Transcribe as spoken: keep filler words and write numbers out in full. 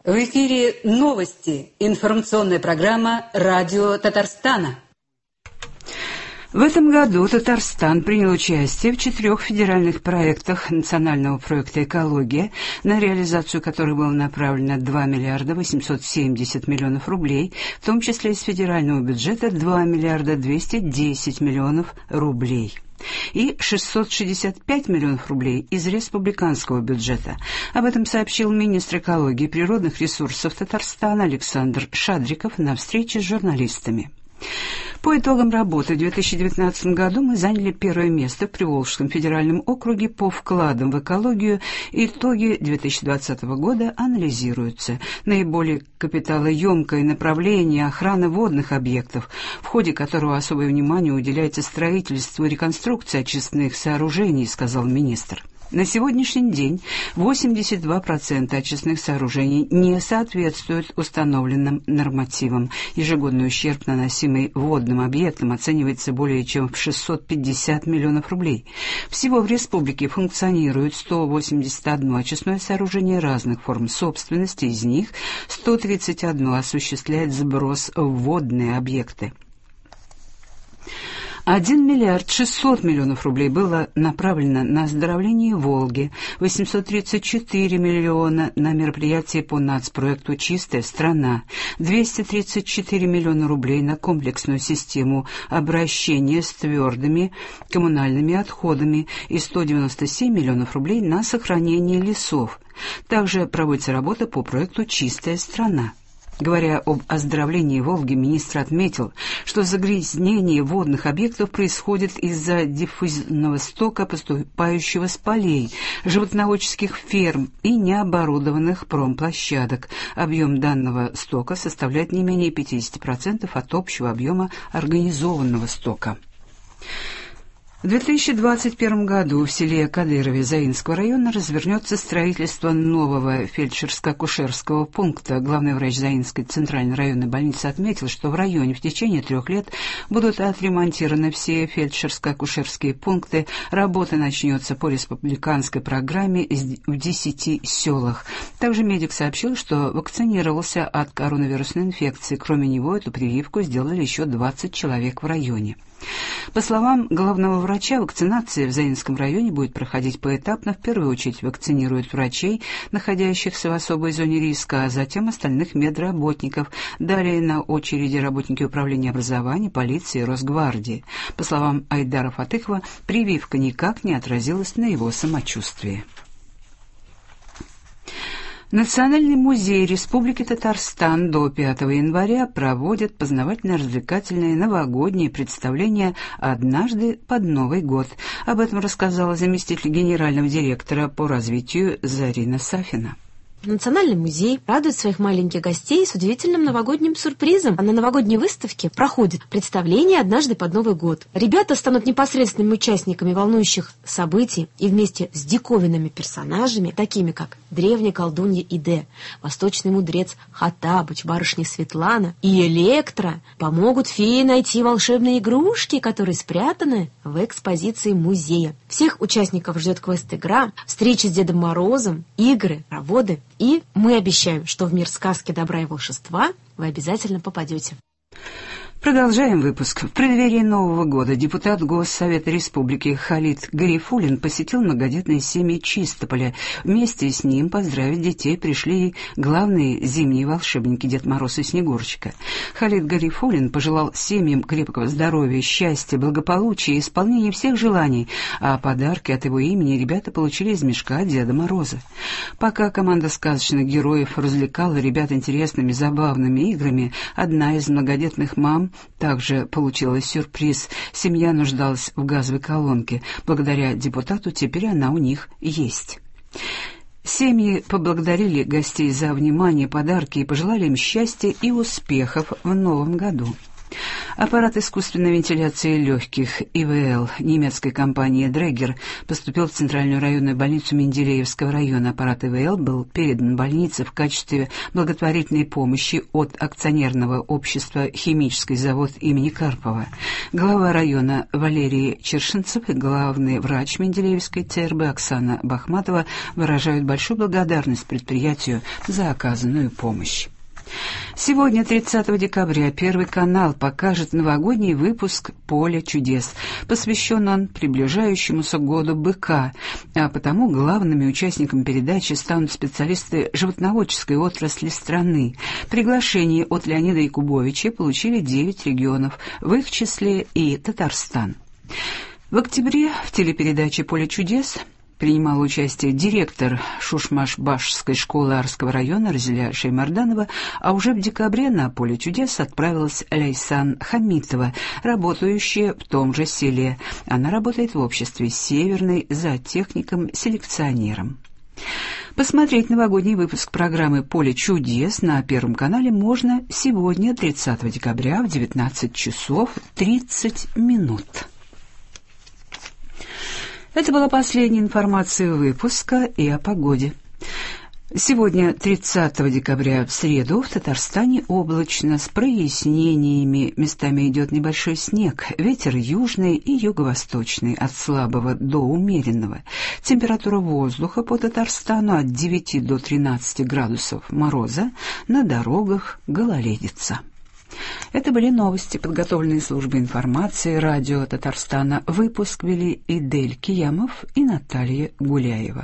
В эфире новости. Информационная программа «Радио Татарстана». В этом году Татарстан принял участие в четырех федеральных проектах национального проекта «Экология», на реализацию которых было направлено два миллиарда восемьсот семьдесят миллионов рублей, в том числе из федерального бюджета два миллиарда двести десять миллионов рублей и шестьсот шестьдесят пять миллионов рублей из республиканского бюджета. Об этом сообщил министр экологии и природных ресурсов Татарстана Александр Шадриков на встрече с журналистами. По итогам работы в две тысячи девятнадцатом году мы заняли первое место в Приволжском федеральном округе по вкладам в экологию. Итоги две тысячи двадцатого года анализируются. Наиболее капиталоемкое направление — охрана водных объектов, в ходе которого особое внимание уделяется строительству и реконструкции очистных сооружений, сказал министр. На сегодняшний день восемьдесят два процента очистных сооружений не соответствуют установленным нормативам. Ежегодный ущерб, наносимый водным объектам, оценивается более чем в шестьсот пятьдесят миллионов рублей. Всего в республике функционирует сто восемьдесят одно очистное сооружение разных форм собственности, из них сто тридцать одно осуществляет сброс в водные объекты. один миллиард шестьсот миллионов рублей было направлено на оздоровление Волги, восемьсот тридцать четыре миллиона на мероприятия по нацпроекту «Чистая страна», двести тридцать четыре миллиона рублей на комплексную систему обращения с твердыми коммунальными отходами и сто девяносто семь миллионов рублей на сохранение лесов. Также проводится работа по проекту «Чистая страна». Говоря об оздоровлении Волги, министр отметил, что загрязнение водных объектов происходит из-за диффузного стока, поступающего с полей, животноводческих ферм и необорудованных промплощадок. Объем данного стока составляет не менее пятьдесят процентов от общего объема организованного стока. В две тысячи двадцать первом году в селе Кадырове Заинского района развернется строительство нового фельдшерско-акушерского пункта. Главный врач Заинской центральной районной больницы отметил, что в районе в течение трех лет будут отремонтированы все фельдшерско-акушерские пункты. Работа начнется по республиканской программе в десяти селах. Также медик сообщил, что вакцинировался от коронавирусной инфекции. Кроме него эту прививку сделали еще двадцать человек в районе. По словам главного врача, вакцинация в Заинском районе будет проходить поэтапно. В первую очередь вакцинируют врачей, находящихся в особой зоне риска, а затем остальных медработников. Далее на очереди работники управления образования, полиции и Росгвардии. По словам Айдара Фатыхова, прививка никак не отразилась на его самочувствии. Национальный музей Республики Татарстан до пятого января проводит познавательно-развлекательные новогодние представления «Однажды под Новый год». Об этом рассказала заместитель генерального директора по развитию Зарина Сафина. Национальный музей радует своих маленьких гостей с удивительным новогодним сюрпризом. А на новогодней выставке проходит представление «Однажды под Новый год». Ребята станут непосредственными участниками волнующих событий и вместе с диковинными персонажами, такими как древняя колдунья Иде, восточный мудрец Хаттабыч, барышня Светлана и Электра, помогут феи найти волшебные игрушки, которые спрятаны в экспозиции музея. Всех участников ждет квест-игра, встречи с Дедом Морозом, игры, проводы. И мы обещаем, что в мир сказки, добра и волшебства вы обязательно попадете. Продолжаем выпуск. В преддверии Нового года депутат Госсовета Республики Халид Гарифуллин посетил многодетные семьи Чистополя. Вместе с ним поздравить детей пришли главные зимние волшебники Дед Мороз и Снегурочка. Халид Гарифуллин пожелал семьям крепкого здоровья, счастья, благополучия и исполнения всех желаний, а подарки от его имени ребята получили из мешка Деда Мороза. Пока команда сказочных героев развлекала ребят интересными забавными играми, одна из многодетных мам также получила сюрприз. Семья нуждалась в газовой колонке. Благодаря депутату теперь она у них есть. Семьи поблагодарили гостей за внимание, подарки и пожелали им счастья и успехов в новом году. Аппарат искусственной вентиляции легких И В Л немецкой компании Dräger поступил в Центральную районную больницу Менделеевского района. Аппарат И В Л был передан больнице в качестве благотворительной помощи от акционерного общества «Химический завод» имени Карпова. Глава района Валерий Чершинцев и главный врач Менделеевской Ц Р Б Оксана Бахматова выражают большую благодарность предприятию за оказанную помощь. Сегодня, тридцатого декабря, Первый канал покажет новогодний выпуск «Поле чудес». Посвящен он приближающемуся году быка, а потому главными участниками передачи станут специалисты животноводческой отрасли страны. Приглашение от Леонида Якубовича получили девять регионов, в их числе и Татарстан. В октябре в телепередаче «Поле чудес» принимала участие директор Шушмаш-Башской школы Арского района Разиля Шеймарданова, а уже в декабре на «Поле чудес» отправилась Ляйсан Хамитова, работающая в том же селе. Она работает в обществе «Северный» зоотехником-селекционером. Посмотреть новогодний выпуск программы «Поле чудес» на Первом канале можно сегодня, тридцатого декабря, в девятнадцать часов тридцать минут. Это была последняя информация выпуска и о погоде. Сегодня, тридцатого декабря, в среду, в Татарстане облачно, с прояснениями, местами идет небольшой снег, ветер южный и юго-восточный, от слабого до умеренного. Температура воздуха по Татарстану от девяти до тринадцати градусов мороза, на дорогах гололедица. Это были новости, подготовленные службой информации радио Татарстана. Выпуск вели Идель Киямов и Наталья Гуляева.